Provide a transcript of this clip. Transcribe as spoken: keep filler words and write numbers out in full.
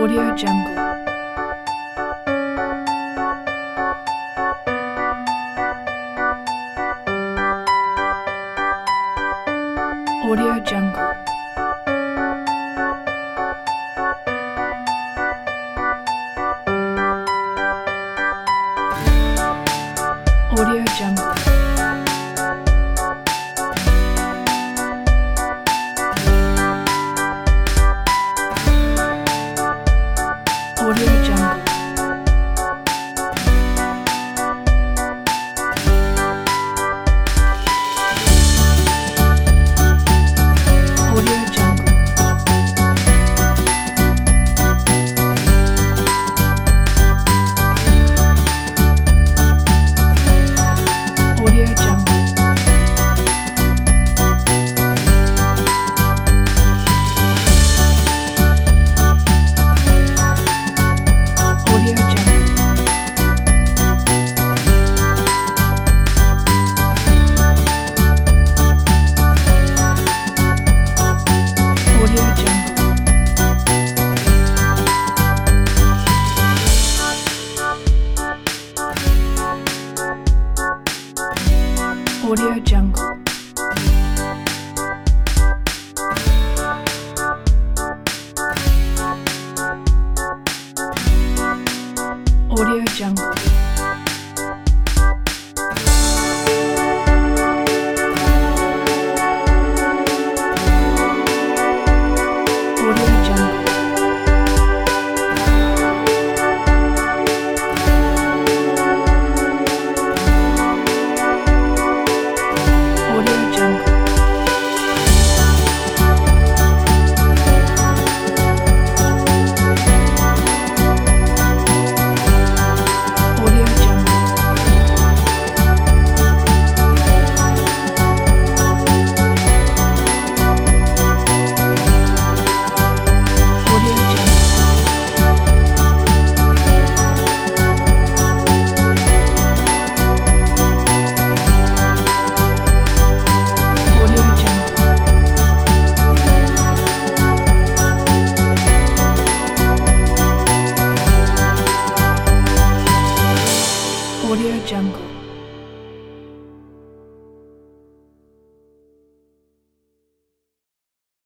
Audio Jungle. Audio Jungle. Audio Jungle. Audio Jungle. Audio Jungle. Audio Jungle. Audio Jungle. Audio Jungle. Audio Jungle. Audio Jungle. Audio Jungle. Audio Jungle. Audio Jungle. Audio Jungle.